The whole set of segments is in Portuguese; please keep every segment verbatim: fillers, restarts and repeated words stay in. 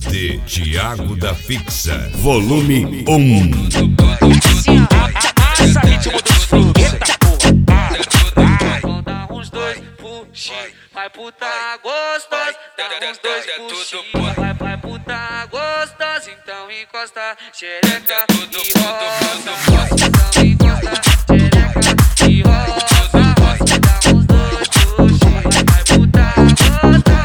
de Thiago da Fixa, volume um. Assim, amassa ritmo dos fluxos. Eita porra. Vão dar uns dois puxinhos. Vai puta gostosa. Dá uns dois puxinhos. Vai, vai puta gostosa. Então encosta xereca e rosa. Então encosta xereca e rosa. Dá uns dois puxinhos. Vai puta gostosa.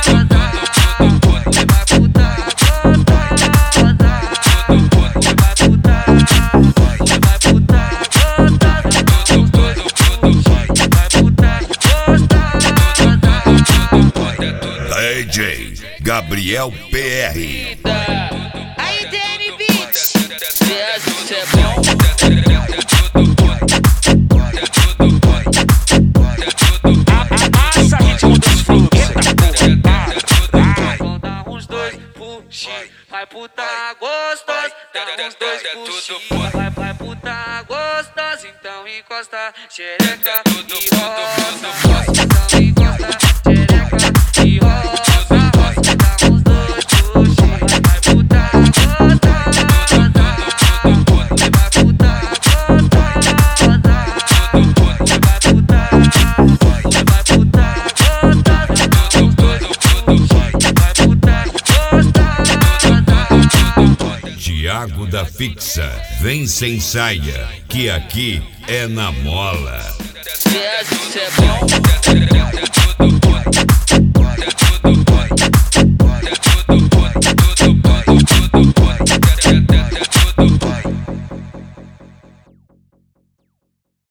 D J Gabriel P R. Aí, D N Beats. Isso é bom. Amassa ritmo dos fluxos. Vão dar uns dois puxinhos. Vai puta gostosa. Dá uns dois puxinhos. Vai, vai puta gostosa. Então encosta xereca e rosa. Então encosta xereca e rosa. Dá uns dois puxinhos. Vai puta gostosa. Vai puta gostosa. Vai puta. Vai puta gostosa. Dá uns dois puxinhos. Vai puta gostosa. Thiago da Fixa, vem sem saia, que aqui é na mola.